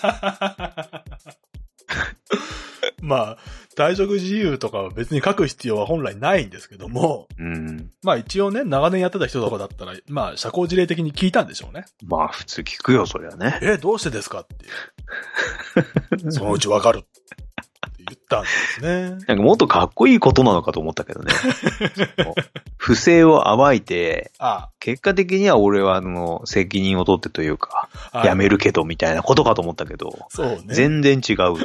まあ、退職自由とかは別に書く必要は本来ないんですけども、まあ一応ね、長年やってた人とかだったら、まあ社交辞令的に聞いたんでしょうね。 まあ普通聞くよ、そりゃね。 どうしてですかっていう。そのうちわかるって言ったんですね。 なんかもっとかっこいいことなのかと思ったけどね。不正を暴いて、結果的には俺は責任を取ってというか、辞めるけどみたいなことかと思ったけど、 そうね、 全然違う。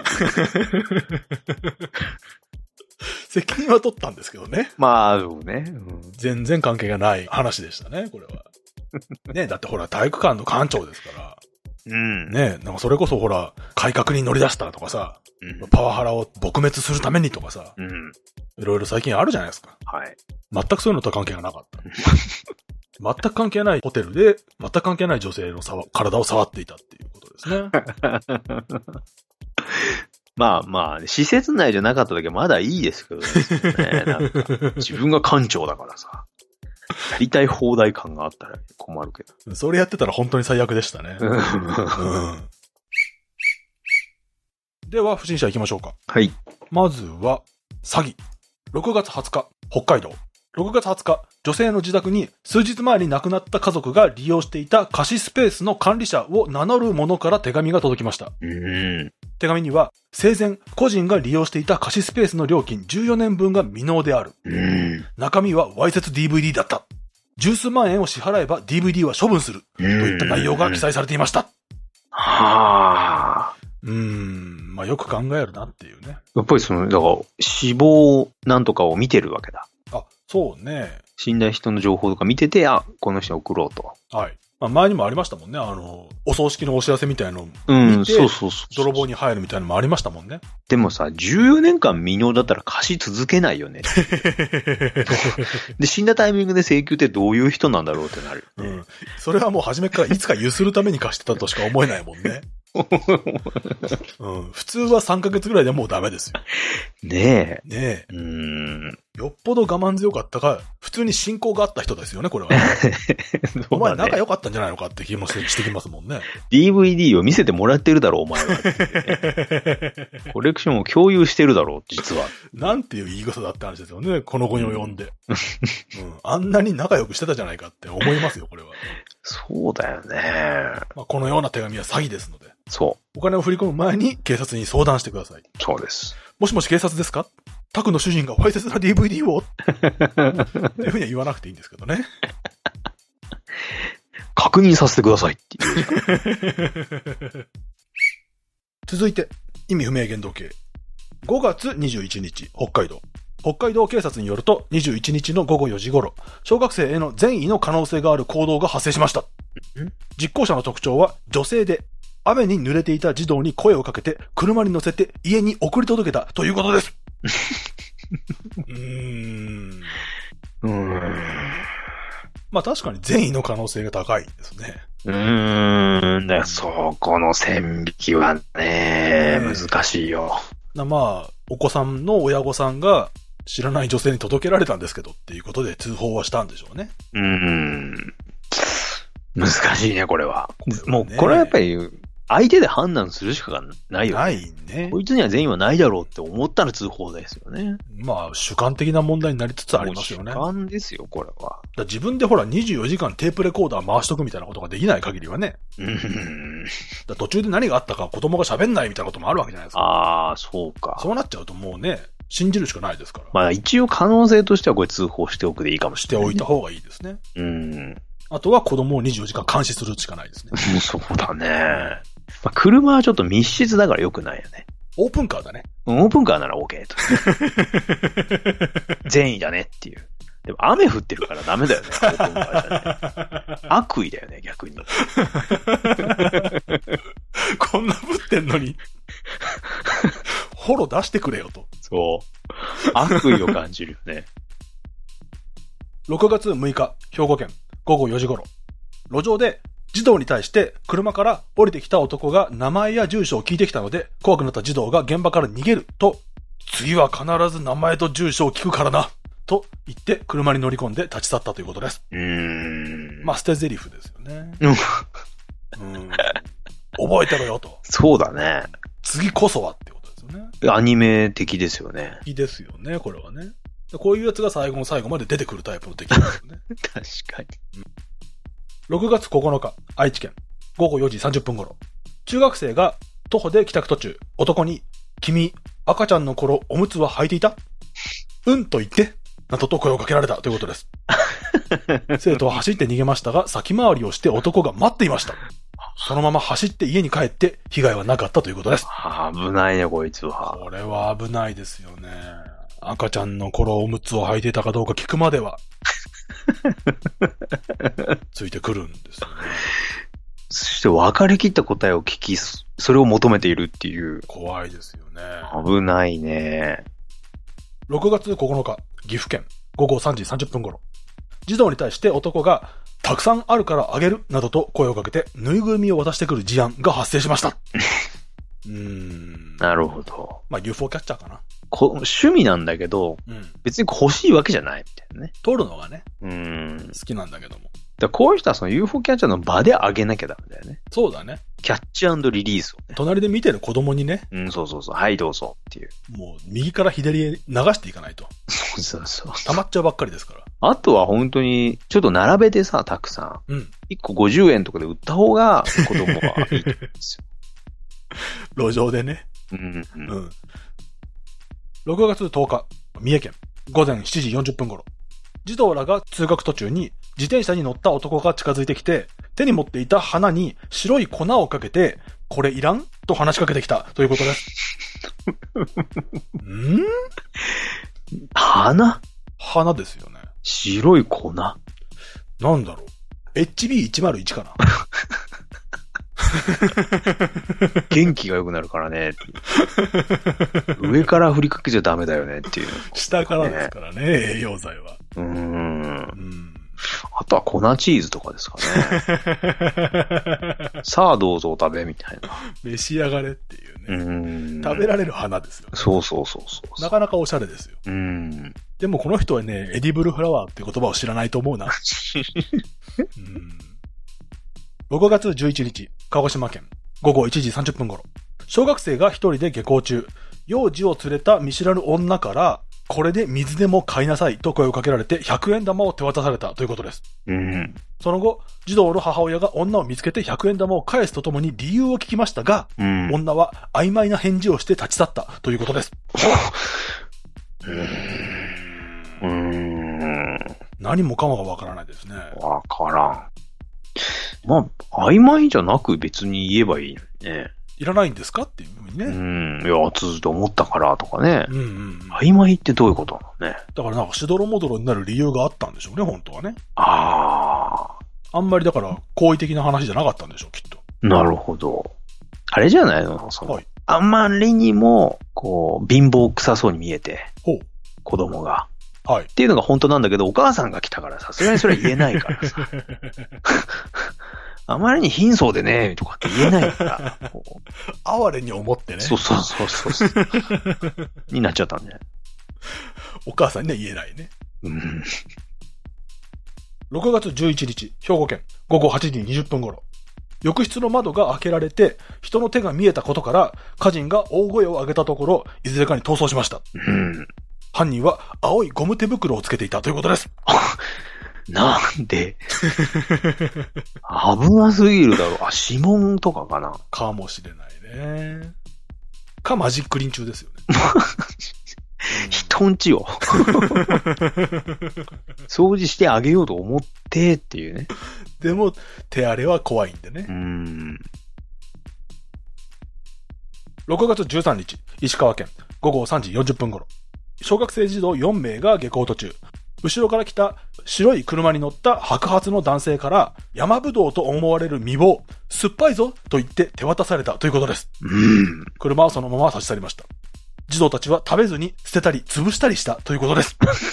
責任は取ったんですけどね。 まあ、そうね、 全然関係がない話でしたね、これは。ね、だってほら、体育館の館長ですから。ね、なんかそれこそほら、改革に乗り出したとかさ、パワハラを撲滅するためにとかさ、いろいろ最近あるじゃないですか。 はい。 全くそういうのとは関係がなかった。全く関係ないホテルで、全く関係ない女性の体を触っていたっていうことですね。 まあまあ、施設内じゃなかっただけまだいいですけどね。なんか自分が館長だからさ。やりたい放題感があったら困るけど。それやってたら本当に最悪でしたね。では、不審者行きましょうか。 はい。 まずは、詐欺。6月20日、北海道。6月20日、女性の自宅に数日前に亡くなった家族が利用していた貸しスペースの管理者を名乗る者から手紙が届きました。手紙には、生前、個人が利用していた貸しスペースの料金14年分が未納である。中身はわいせつ DVD だった。十数万円を支払えば DVD は処分する。といった内容が記載されていました。まあよく考えるなっていうね。 やっぱりだから死亡なんとかを見てるわけだ。 あ、そうね。 死んだ人の情報とか見てて、この人に送ろうと。 はい。まあ前にもありましたもんね。お葬式のお知らせみたいのを見て、泥棒に入るみたいなのもありましたもんね。 でもさ、14年間未納だったら貸し続けないよね。で、死んだタイミングで請求ってどういう人なんだろうってなる、ね。 それはもう初めからいつかゆするために貸してたとしか思えないもんね。普通は3ヶ月ぐらいでもうダメですよ。 ねえ。 ねえ。よっぽど我慢強かったか、普通に信仰があった人ですよね、これは、ね。お前仲良かったんじゃないのかって気もしてきますもんね。 DVD を見せてもらってるだろ、お前は。コレクションを共有してるだろう、実は。 なんていう言い草だって話ですよね、この後に及んで。あんなに仲良くしてたじゃないかって思いますよ、これは。 そうだよね。 まあ、このような手紙は詐欺ですので。 そう。 お金を振り込む前に警察に相談してください。 そうです。 もしもし警察ですか？タクの主人がわいせつな DVD をっていうふうには言わなくていいんですけどね。 確認させてくださいっていう。 続いて、意味不明言動系。5月21日、北海道。北海道警察によると、21日の午後4時頃、小学生への善意の可能性がある行動が発生しました。実行者の特徴は、女性で、雨に濡れていた児童に声をかけて、車に乗せて家に送り届けたということです。まあ確かに善意の可能性が高いですね。 そこの線引きはね、難しいよ。 まあ、お子さんの親御さんが知らない女性に届けられたんですけどっていうことで通報はしたんでしょうね。 難しいね、これは。もう、これはやっぱり、 相手で判断するしかないよね。 ないね。 こいつには善意はないだろうって思ったら通報ですよね。 まあ、主観的な問題になりつつありますよね。 主観ですよ、これは。 だ自分でほら24時間テープレコーダー回しとくみたいなことができない限りはね。だ途中で何があったか子供が喋んないみたいなこともあるわけじゃないですか。 ああ、そうか。 そうなっちゃうともうね、信じるしかないですから。 まあ一応可能性としてはこれ通報しておくでいいかもしれない、 しておいた方がいいですね。 うん。 あとは子供を24時間監視するしかないですね。 そうだね。まあ、車はちょっと密室だから良くないよね。 オープンカーだね。 オープンカーなら OK と。善意だねっていう。でも雨降ってるからダメだよね、オープンカーじゃね。悪意だよね、逆に。 こんな降ってんのに、ホロ出してくれよと。 そう。悪意を感じるよね。 6月6日、兵庫県、午後4時頃。路上で児童に対して車から降りてきた男が名前や住所を聞いてきたので、怖くなった児童が現場から逃げると、次は必ず名前と住所を聞くからな、と言って車に乗り込んで立ち去ったということです。まあ、捨て台詞ですよね。覚えてろよと。 そうだね。 次こそはってことですよね。 アニメ的ですよね。 敵ですよね、これはね。こういうやつが最後の最後まで出てくるタイプの敵ですよね。 確かに。 6月9日、愛知県、午後4時30分頃。中学生が徒歩で帰宅途中、男に、君、赤ちゃんの頃おむつは履いていた？うんと言って、などと声をかけられたということです。生徒は走って逃げましたが、先回りをして男が待っていました。そのまま走って家に帰って被害はなかったということです。 危ないね、こいつは。 これは危ないですよね。赤ちゃんの頃おむつを履いていたかどうか聞くまでは、ついてくるんですよね。 そして分かりきった答えを聞き、それを求めているっていう。 怖いですよね。 危ないね。 6月9日、岐阜県、午後3時30分頃。児童に対して男が、たくさんあるからあげる、などと声をかけて、ぬいぐるみを渡してくる事案が発生しました。 なるほど。 まあ、UFO キャッチャーかな。 趣味なんだけど、別に欲しいわけじゃないみたいなね。 撮るのがね、好きなんだけども。 こういう人はその UFO キャッチャーの場であげなきゃダメだよね。 そうだね。 キャッチ&リリースをね。 隣で見てる子供にね。 そうそうそう。はい、どうぞっていう。 もう、右から左へ流していかないと。 そうそう。 溜まっちゃうばっかりですから。 あとは本当に、ちょっと並べてさ、たくさん。1個50円とかで売った方が子供はいいと思うんですよ。 路上でね。6月10日、三重県、午前7時40分頃。児童らが通学途中に自転車に乗った男が近づいてきて、手に持っていた花に白い粉をかけて、これいらんと話しかけてきたということです。 花ですよね。 白い粉なんだろう。HB101 かな。 元気が良くなるからね。上から振りかけちゃダメだよねっていう。 下からですからね、栄養剤は。 あとは粉チーズとかですかね。さあどうぞ食べみたいな。 召し上がれっていうね。食べられる花ですよね。 そう。 なかなかおしゃれですよ。でもこの人はね、エディブルフラワーっていう言葉を知らないと思うな。6月11日、鹿児島県、午後1時30分頃。小学生が一人で下校中、幼児を連れた見知らぬ女から、これで水でも買いなさいと声をかけられて100円玉を手渡されたということです。その後、児童の母親が女を見つけて100円玉を返すとともに理由を聞きましたが、女は曖昧な返事をして立ち去ったということです。何もかもがわからないですね。 わからん。まあ、曖昧じゃなく別に言えばいいのにね。 いらないんですかっていうふうにね。 いや、続いて思ったからとかね。曖昧ってどういうことなのね。 だからなんかしどろもどろになる理由があったんでしょうね、本当はね。 あんまりだから好意的な話じゃなかったんでしょう、きっと。 なるほど。あれじゃないのあまりにも、こう、貧乏臭そうに見えて。子供が。っていうのが本当なんだけど、お母さんが来たからさすがにそれは言えないからさ。あまりに貧相でね、とかって言えないから。 哀れに思ってね。 そう。になっちゃったんだよ。 お母さんには言えないね。6月11日、兵庫県、午後8時20分頃。 浴室の窓が開けられて、人の手が見えたことから、家人が大声を上げたところ、いずれかに逃走しました。犯人は青いゴム手袋をつけていたということです。 なんで危なすぎるだろう。指紋とかかな。 かもしれないね。かマジックリン中ですよね。 人んちを掃除してあげようと思ってっていうね。 でも手荒れは怖いんでね。6月13日、石川県午後3時40分頃、小学生児童4名が下校途中、後ろから来た白い車に乗った白髪の男性から山ぶどうと思われる実を酸っぱいぞと言って手渡されたということです。車はそのまま立ち去りました。児童たちは食べずに捨てたり潰したりしたということです。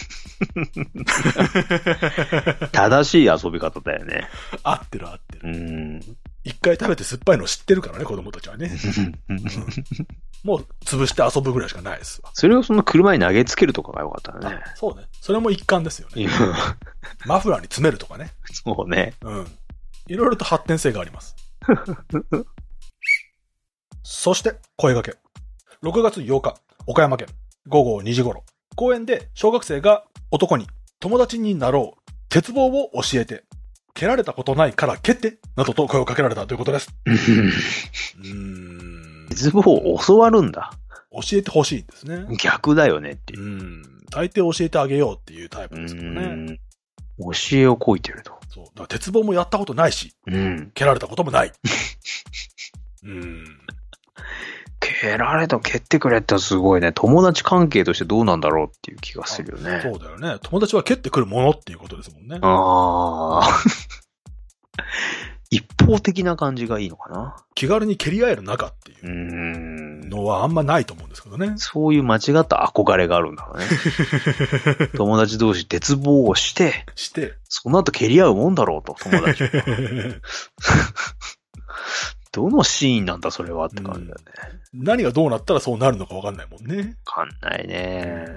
正しい遊び方だよね。 合ってる合ってる。一回食べて酸っぱいの知ってるからね、子供たちはね。もう潰して遊ぶぐらいしかないですわ。 それをその車に投げつけるとかがよかったね。 そうね。それも一環ですよね。マフラーに詰めるとかね。 そうね。 いろいろと発展性があります。そして、声掛け。6月8日、岡山県、午後2時頃、公園で小学生が男に友達になろう、鉄棒を教えて、蹴られたことないから蹴って、などと声をかけられたということです。 鉄棒を教わるんだ。 教えてほしいんですね。 逆だよねっていう。 大抵教えてあげようっていうタイプですけどね。 教えをこいてると。 そう。だから鉄棒もやったことないし、蹴られたこともない。 蹴られた蹴ってくれってすごいね。友達関係としてどうなんだろうっていう気がするよね。 そうだよね。友達は蹴ってくるものっていうことですもんね。 一方的な感じがいいのかな。 気軽に蹴り合える仲っていうのはあんまないと思うんですけどね。 そういう間違った憧れがあるんだろうね。友達同士鉄棒をして、その後蹴り合うもんだろうと、友達は。どのシーンなんだそれはって感じだよね。 何がどうなったらそうなるのか分かんないもんね。 分かんないね。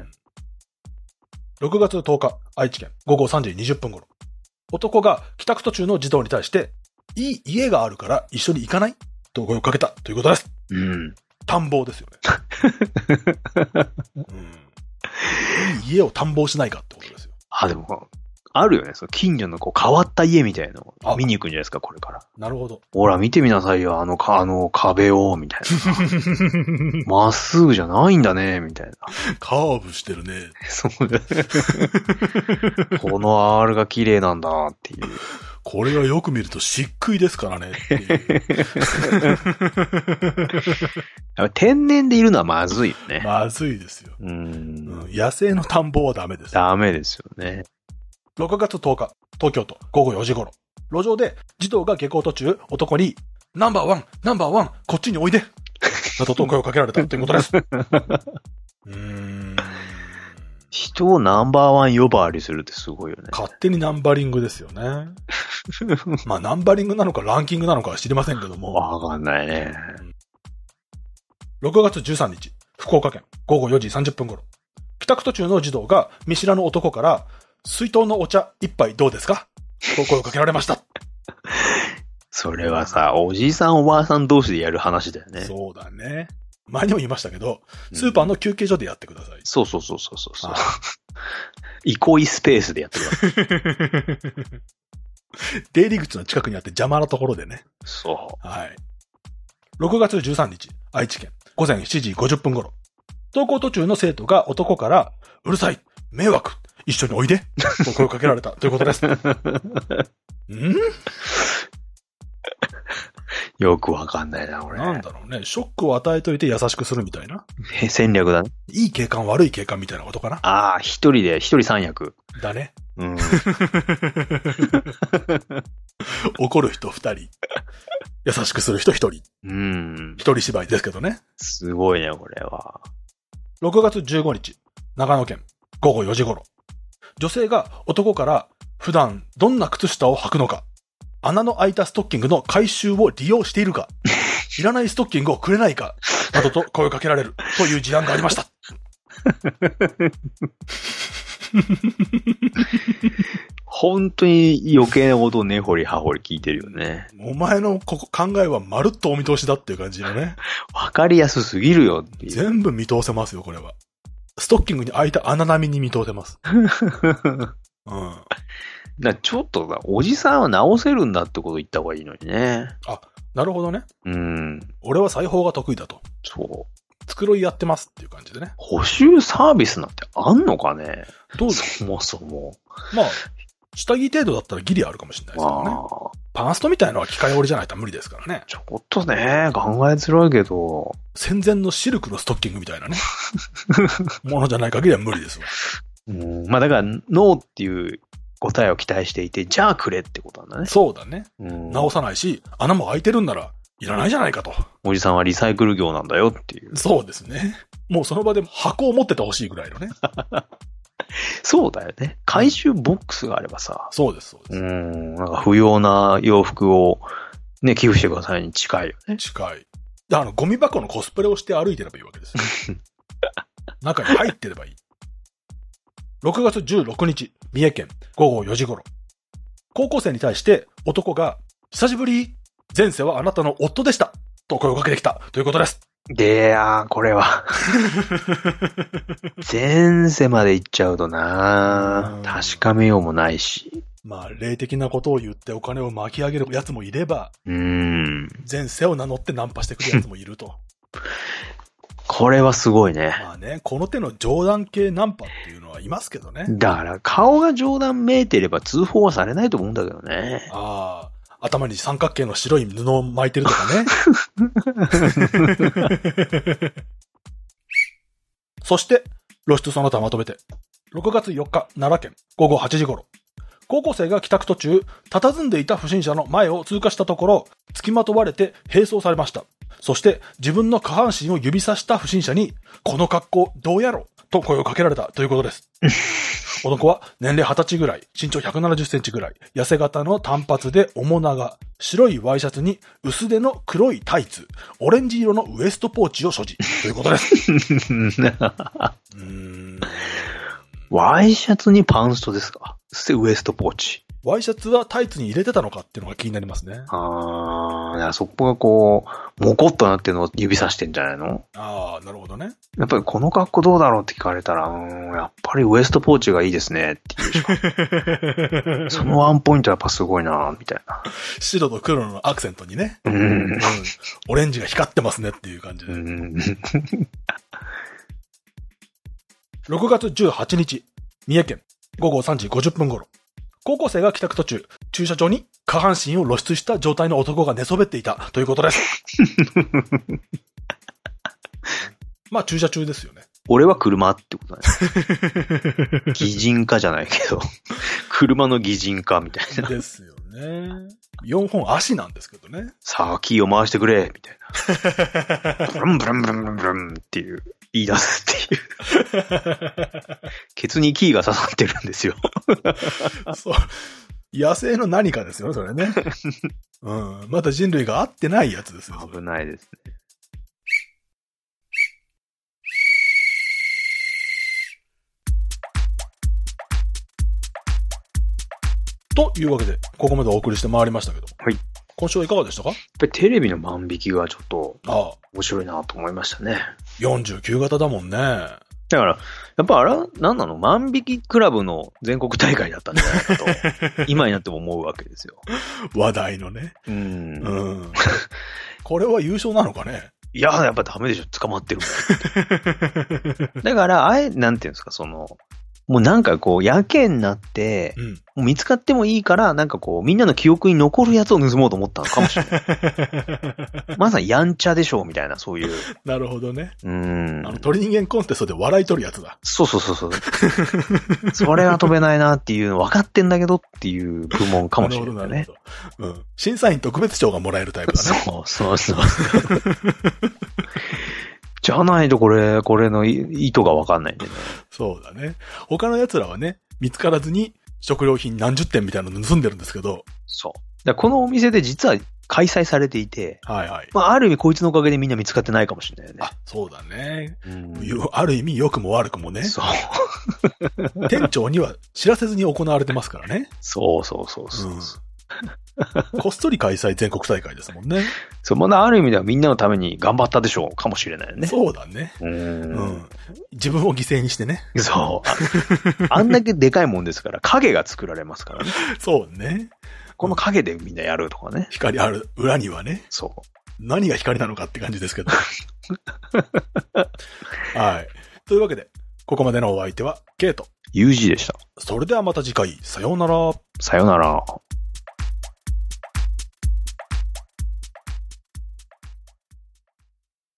6月10日、愛知県午後3時20分頃。男が帰宅途中の児童に対して、いい家があるから一緒に行かないと声をかけたということです。探訪ですよね。いい家を探訪しないかってことですよ。 でも、あるよね。その近所の変わった家みたいなのを見に行くんじゃないですか、これから。 なるほど。 ほら、見てみなさいよ、あの壁を、みたいな。まっすぐじゃないんだね、みたいな。 カーブしてるね。 そうだね。この R が綺麗なんだ、っていう。 これはよく見ると漆喰ですからね、っていう。 天然でいるのはまずいよね。 まずいですよ。野生の田んぼはダメです。 ダメですよね。 6月10日、東京都午後4時頃、路上で児童が下校途中、男に、ナンバーワン、こっちにおいでなどと声をかけられたということです。 人をナンバーワン呼ばわりするってすごいよね。 勝手にナンバリングですよね。まあナンバリングなのかランキングなのかは知りませんけども。 わかんないね。 6月13日、福岡県午後4時30分頃、帰宅途中の児童が見知らぬ男から、水筒のお茶一杯どうですかと声をかけられました。 それはさ、おじいさんおばあさん同士でやる話だよね。 そうだね。前にも言いましたけど、スーパーの休憩所でやってください。 そう。憩いスペースでやってください。 出入り口の近くにあって邪魔なところでね。 そう。 はい。6月13日、愛知県午前7時50分頃、登校途中の生徒が男から、うるさい、迷惑、一緒においでと声をかけられたということです。 よくわかんないな、俺。 なんだろうね。ショックを与えといて優しくするみたいな。 戦略だね。 いい警官、悪い警官みたいなことかな。 一人三役。 だね。怒る人二人。優しくする人一人。一人芝居ですけどね。 すごいね、これは。 6月15日、長野県午後4時頃。女性が男から普段どんな靴下を履くのか、穴の開いたストッキングの回収を利用しているか、いらないストッキングをくれないか、などと声をかけられるという事案がありました。 本当に余計なことを根掘り葉掘り聞いてるよね。 お前の考えはまるっとお見通しだっていう感じのね。 わかりやすすぎるよっていう。 全部見通せますよ、これは。ストッキングに開いた穴並みに見通せます。うん。 ちょっとさ、おじさんは直せるんだってこと言った方がいいのにね。 あ、なるほどね。 うん。 俺は裁縫が得意だと。 そう。 繕いやってますっていう感じでね。 補修サービスなんてあんのかね？ どうぞ。 そもそも。 まあ、下着程度だったらギリあるかもしれないですけどね。パンストみたいのは機械織りじゃないと無理ですからね。 ちょっとね、考えづらいけど。 戦前のシルクのストッキングみたいなね。ものじゃない限りは無理ですわ。 まあだから、ノーっていう答えを期待していて、じゃあくれってことなんだね。 そうだね。直さないし、穴も開いてるんなら、いらないじゃないかと。 おじさんはリサイクル業なんだよっていう。 そうですね。もうその場で箱を持っててほしいぐらいのね。 そうだよね。回収ボックスがあればさ。 そうです、そうです。 なんか不要な洋服をね、寄付してくださいに近いよね。 近い。ゴミ箱のコスプレをして歩いてればいいわけですよ。中に入ってればいい。6月16日、三重県午後4時頃。高校生に対して男が、久しぶり、前世はあなたの夫でした。と声をかけてきたということです。 これは。前世まで行っちゃうとな、確かめようもないし。 まあ、霊的なことを言ってお金を巻き上げるやつもいれば、前世を名乗ってナンパしてくるやつもいると。 これはすごいね。 まあね、この手の冗談系ナンパっていうのはいますけどね。 だから、顔が冗談めいてれば通報はされないと思うんだけどね。 ああ。頭に三角形の白い布を巻いてるとかね。そして、露出その他まとめて。6月4日、奈良県、午後8時頃。高校生が帰宅途中、佇んでいた不審者の前を通過したところ、付きまとわれて並走されました。そして、自分の下半身を指さした不審者に、この格好どうやろと声をかけられたということです。男は年齢20歳ぐらい、身長170センチぐらい、痩せ型の短髪で面長、白いワイシャツに薄手の黒いタイツ、オレンジ色のウエストポーチを所持ということです。 ワイシャツにパンストですか？そしてウエストポーチ。 ワイシャツはタイツに入れてたのかっていうのが気になりますね。 そこがこう、モコッとなってるのを指さしてんじゃないの？ ああ、なるほどね。 やっぱりこの格好どうだろうって聞かれたら、やっぱりウエストポーチがいいですねっていうしか。そのワンポイントやっぱすごいなみたいな。 白と黒のアクセントにね。オレンジが光ってますねっていう感じで。6月18日、三重県、午後3時50分頃。高校生が帰宅途中、駐車場に下半身を露出した状態の男が寝そべっていたということです。まあ駐車中ですよね。 俺は車ってことだね。擬人化じゃないけど、車の擬人化みたいな。 ですよね。4本足なんですけどね。 さあ、キーを回してくれみたいな。ブルンブルンブルンブルンブルンっていう、言い出すっていう。ケツにキーが刺さってるんですよ。 そう。野生の何かですよね、それね。まだ人類が合ってないやつですよ。 危ないですね。 というわけで、ここまでお送りして回りましたけど。 はい。 今週はいかがでしたか？ やっぱりテレビの万引きがちょっと、面白いなと思いましたね。 49型だもんね。 だから、やっぱあれは何なの？万引きクラブの全国大会だったんじゃないかと、今になっても思うわけですよ。 話題のね。これは優勝なのかね？ いや、やっぱダメでしょ。捕まってるもん。だから、なんていうんですか、もうなんかこう、やけになって、もう見つかってもいいから、なんかこう、みんなの記憶に残るやつを盗もうと思ったのかもしれない。まさにやんちゃでしょうみたいな、そういう。 なるほどね。鳥人間コンテストで笑い取るやつだ。 そう。それは飛べないなっていうの分かってんだけどっていう部門かもしれないね。 審査員特別賞がもらえるタイプだね。 そう。じゃないとこれの意図がわかんないんでね。 そうだね。他の奴らはね、見つからずに食料品何十点みたいなの盗んでるんですけど。 そう。このお店で実は開催されていて、 はいはい。 まあ、ある意味こいつのおかげでみんな見つかってないかもしれないよね。 あ、そうだね。 うん、 ある意味良くも悪くもね。 そう。 店長には知らせずに行われてますからね。 そうそうそうそう。 こっそり開催全国大会ですもんね。 そう、まだある意味ではみんなのために頑張ったでしょうかもしれないよね。 そうだね。自分を犠牲にしてね。 そう。あんだけでかいもんですから、影が作られますからね。 そうね。 この影でみんなやるとかね。 光ある裏にはね。 そう。 何が光なのかって感じですけど。はい。というわけで、ここまでのお相手は、ケイト。 UG でした。 それではまた次回、さようなら。 さようなら。